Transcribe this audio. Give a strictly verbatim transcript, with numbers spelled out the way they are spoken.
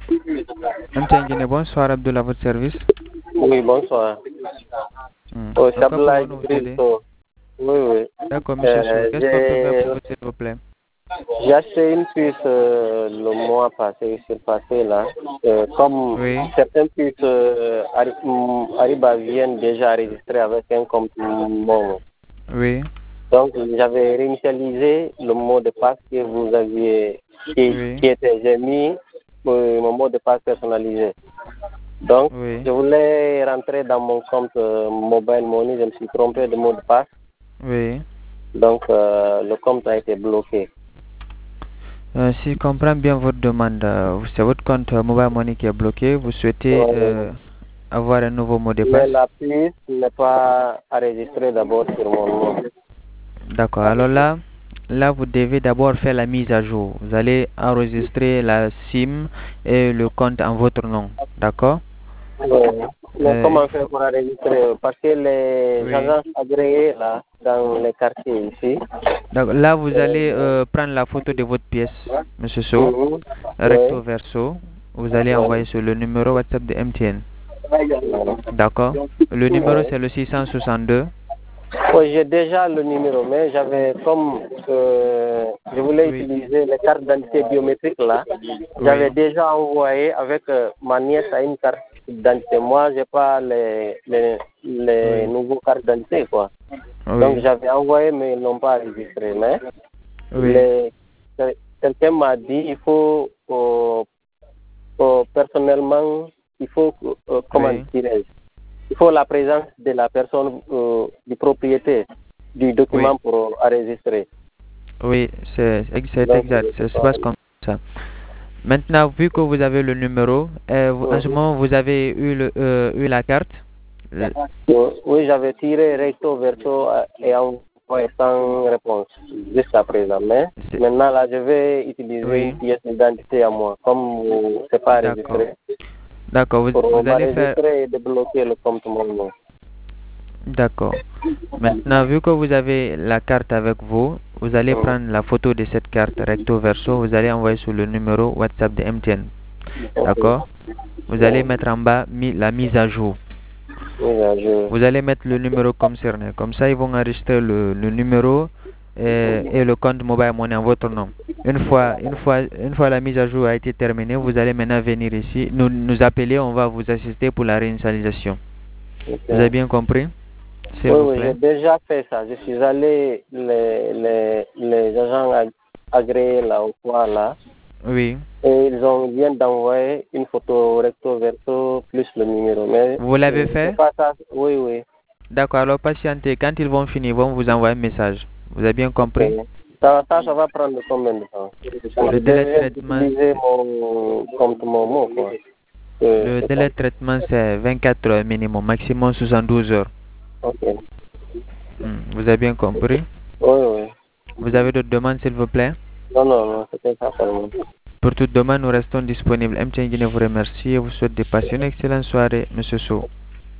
M T N Guinée, bonsoir, Abdullah, à votre service. Oui, bonsoir. Hmm. Oh, En quoi Sabla pouvons-nous vous aider? Idrisso. Oui, oui. D'accord, monsieur Sow. Euh, Qu'est-ce qu'on peut faire pour j'ai vous, s'il vous plaît? j'ai acheté une puce euh, le mois passé, c'est passé là. Euh, comme Oui, certaines puces euh, Ari- mm, Ariba viennent déjà enregistrer avec un compte mon. oui, Donc j'avais réinitialisé le mot de passe que vous aviez, qui, oui, qui était, j'ai mis euh, mon mot de passe personnalisé. Donc, oui, je voulais rentrer dans mon compte euh, Mobile Money, je me suis trompé de mot de passe. oui. Donc, euh, le compte a été bloqué. Euh, si je comprends bien votre demande, euh, c'est votre compte euh, Mobile Money qui est bloqué. Vous souhaitez Euh, euh, avoir un nouveau mot de mais passe? la puce n'est pas enregistrée d'abord sur mon nom. D'accord. Alors là, là, vous devez d'abord faire la mise à jour. Vous allez enregistrer la SIM et le compte en votre nom. D'accord? Euh, mais Euh, il comment faire faut- pour enregistrer? Parce que les Oui. agences agréées là, dans les quartiers ici, Donc, là, vous allez euh, euh, prendre la photo de votre pièce, Monsieur So, mhm, recto oui, verso. Vous allez envoyer oui, sur le numéro WhatsApp de M T N. oui. D'accord? Le numéro, c'est le six cent soixante-deux. Oui, j'ai déjà le numéro, mais j'avais comme euh, je voulais Oui, utiliser les cartes d'identité biométriques là. J'avais oui, déjà envoyé avec euh, ma nièce à une carte d'identité. Moi, j'ai pas les, les, les oui, nouveaux cartes d'identité quoi. Donc oui, j'avais envoyé, mais ils n'ont pas enregistré. Mais oui, les, quelqu'un m'a dit il faut euh, euh, personnellement, il faut euh, comment oui, dirais-je, il faut la présence de la personne euh, du propriétaire du oui, document pour enregistrer. oui, c'est c'est Donc, exact. je Ça sais se pas. passe comme ça. Maintenant, vu que vous avez le numéro, euh, vous- en ce Mhm. moment, vous avez eu, le, euh, eu la carte. Euh, Oui, oui, j'avais tiré recto verso euh, et envoyé sans réponse jusqu'à présent. Mais c'est- maintenant, là, je vais utiliser Oui, une pièce d'identité à moi. Comme euh, c'est pas d'accord. enregistré, D'accord, vous, pour vous allez faire. m'enregistrer et débloquer le compte mon nom. D'accord. Maintenant, vu que vous avez la carte avec vous, vous allez Mhm. prendre la photo de cette carte recto verso, vous allez envoyer sur le numéro WhatsApp de M T N. Ok. D'accord? Vous allez Bon. mettre en bas mi- la mise à jour. Oui, là, je... Vous allez mettre le numéro concerné. Comme ça, ils vont enregistrer le, le numéro et, et le compte mobile money en votre nom. Une fois, une fois, une fois la mise à jour a été terminée, vous allez maintenant venir ici, nous nous appeler, on va vous assister pour la réinitialisation. Vous avez Ok. bien compris? S'il Oui, vous oui, j'ai plaît. déjà fait ça. Je suis allé les, les, les agents ag- agréés là au point là Oui. et ils ont viennent d'envoyer une photo recto verso plus le numéro. Mais Vous l'avez euh, c'est fait? pas ça. Oui, oui. D'accord, alors patientez. Quand ils vont finir, ils vont vous envoyer un message. Vous avez bien Ok. compris? Ça, ça, ça va prendre combien de temps? Le Je délai de devais traitement, utiliser c'est- mon compte Momo quoi. Euh, le c'est ça. délai de traitement, c'est vingt-quatre heures minimum, maximum soixante-douze heures. Ok. Hmm, vous avez bien compris? Oui, oui. Vous avez d'autres demandes, s'il vous plaît? Non, non, non, c'était ça seulement. Pour toute demande, nous restons disponibles. M T N Guinée vous remercie et vous souhaite de passer une excellente soirée, Monsieur Sow.